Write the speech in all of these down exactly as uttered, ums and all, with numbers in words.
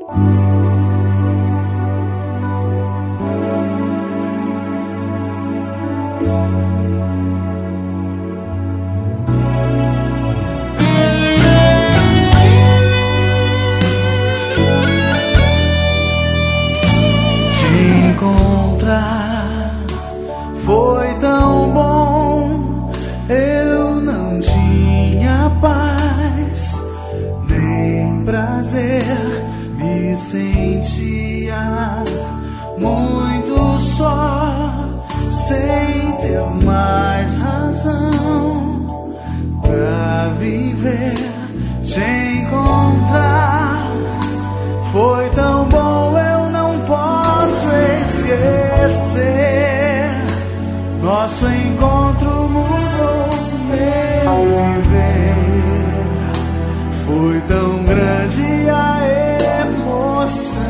Encontrar foi tão bom, eu não tinha paz nem prazer, me sentia muito só, sem ter mais razão pra viver. Te encontrar foi tão bom, eu não posso esquecer. Nosso encontro mudou meu viver. Foi tão grande a emoção.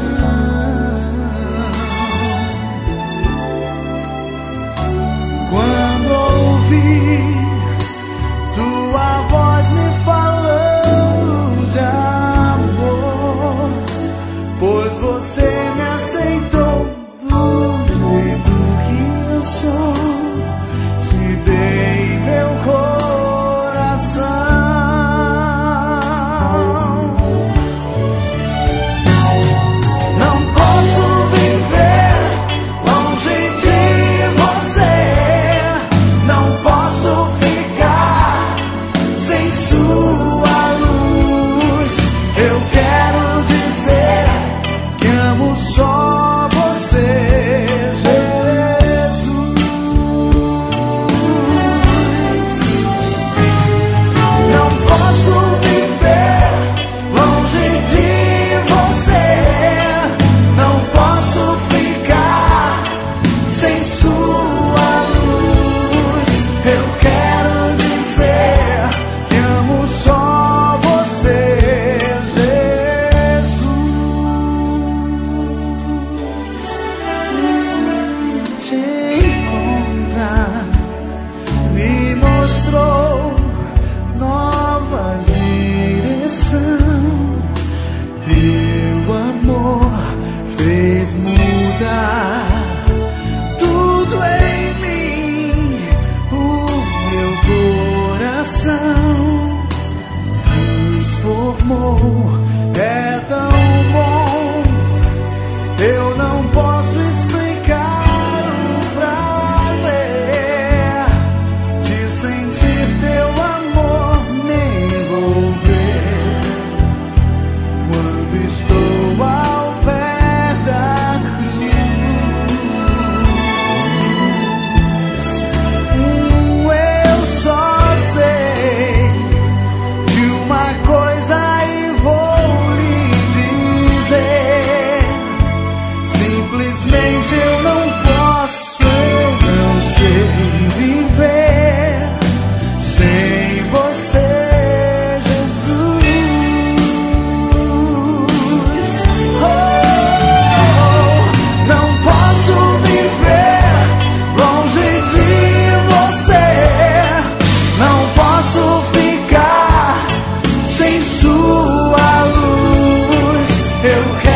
Quando ouvi tua voz me falando de amor, pois você me aceitou do jeito que eu sou. Te dei meu coração. Não posso viver longe de você. Não posso ficar sem sua luz. Eu quero dizer que amo só você, Jesus. Não posso viver longe de você. Não posso ficar sem sua luz. Eu quero dizer que amo só você, Jesus. Te encontrar me mostrou nova direção. Teu amor fez mudar tudo em mim. O meu coração transformou. É tão bom, eu não posso explicar o prazer de sentir teu amor me envolver. Quando estou ao pé da cruz, hum, eu só sei de uma coisa e vou lhe dizer. Simplesmente eu não posso, eu não sei viver sem você, Jesus. Oh, não posso viver longe de você. Não posso ficar sem sua luz. Eu quero